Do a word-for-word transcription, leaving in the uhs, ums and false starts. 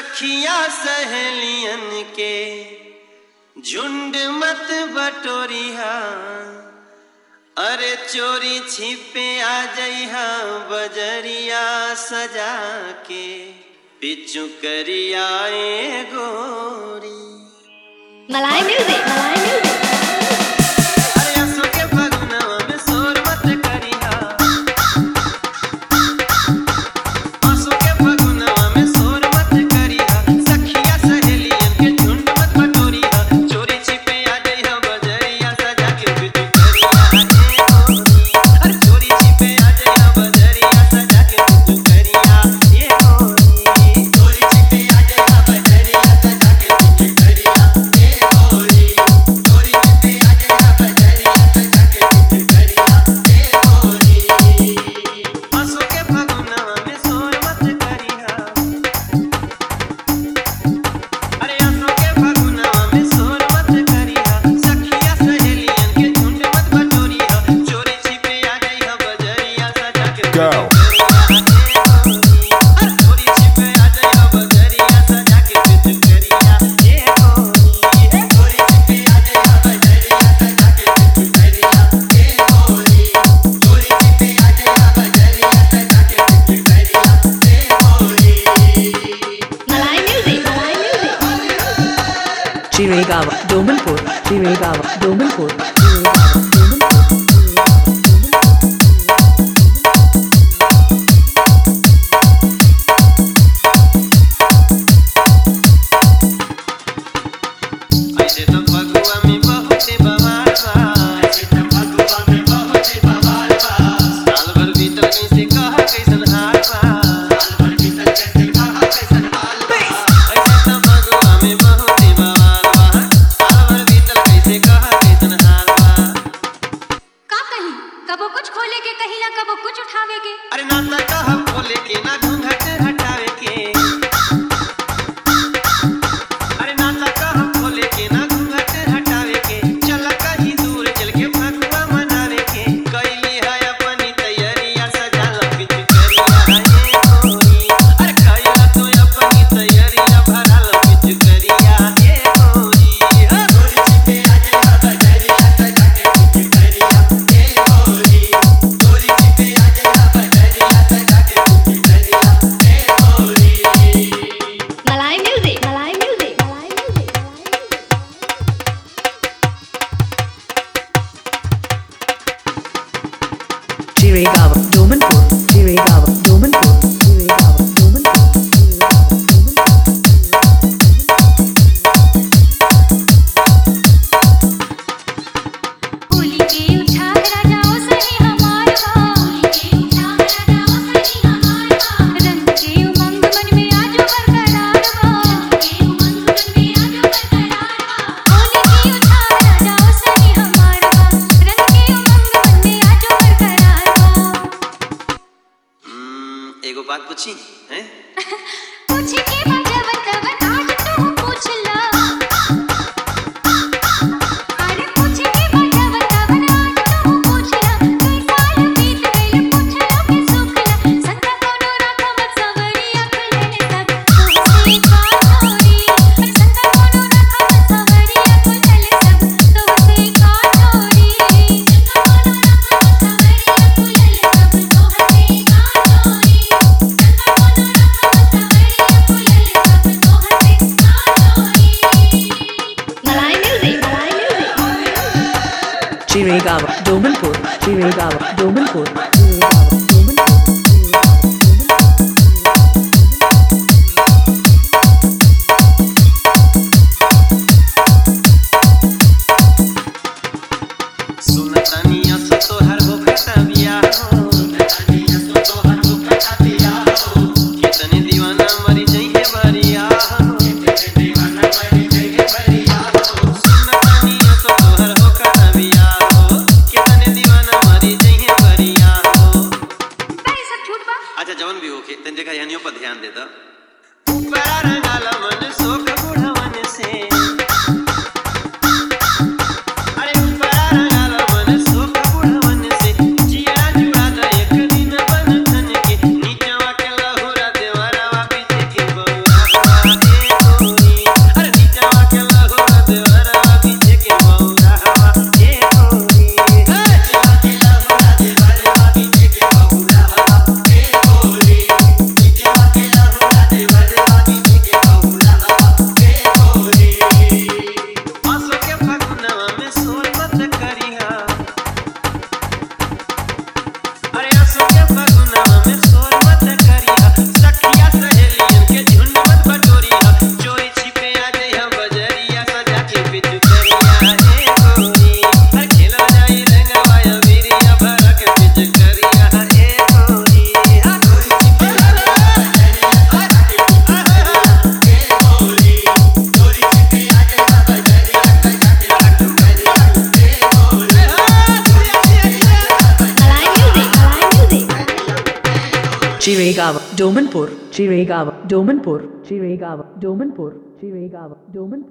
सखिया सहेलियन के झुंड मत बटोरिहा, अरे चोरी छिपे आ जइहा बजरिया सजा के पिचु करिया ए गोरी। Malai music, Malai music. Chiragawa, Domanpur, Chiragawa, Domanpur. कबो कुछ खोले के कहिला, कबो कुछ उठावे के। अरे ना ना कहब खोले के ना घूंघट हटावे के। अरे ना ना कहब खोले के ना घूंघट हटावे के। चल कहीं दूर चल के फगुआ मनावे के। कैली है अपनी तैयारियां सजा लो पिच करिया ये गोरी। अरे कैला तो अपनी तैयारियां भरा लो पिच करिया ये गोरी। गोरी छिपे आ जाए बजरिया सजा के पिच करिया ये गोरी। Malai music, Malai music, Malai music. Chiragawa, Domanpur, Chiragawa, Domanpur, Chiragawa, Domanpur. Holi के उठा राजाओ सही हमारा, होली के उठा राजाओ सही हमारा। रंग के उमंग मन में आजो बरकरार बा, रंग के उमंग मन में आजो बरकरार बा। होली के उठा राजाओ सही हमारा, रंग के उमंग मन में आजो बरकरार बा। हम्म एगो बात पूछी हैं? पूछ के बजावन तवन आज तू पूछ ला। अरे पूछ के बजावन तवन आज तू पूछ ला। कई साल बीत गइल पूछ ला के सुखला। संता कोनो राखा मत सवरिया खुलले सब तोहसे का छोरी। अरे संता कोनो राखा मत सवरिया खुलले सब तोहसे का छोरी। संता कोनो राखा मत सवरिया खुलले सब तोहसे का छोरी। संता कोनो राखा मत सवरिया खुलले सब तोहसे का छोरी। Malai music, Malai music. Chiragawa, Domanpur, Chiragawa, Domanpur, Chiragawa, Domanpur. सुनतानिया सो तोहर हो खतबिया हो। सुनतानिया सो तोहर हो खतबिया हो। कितने दीवाना मरी जइहे बरिया हो। कितने दीवाना मरी जइहे बरिया हो। सुनतानिया सो तोहर हो खतबिया हो। कितने दीवाना मरी जइहे बरिया हो। Chiregaon, Domanpur, Chiregaon, Domanpur, Chiregaon, Domanpur, Chiregaon, Domanpur.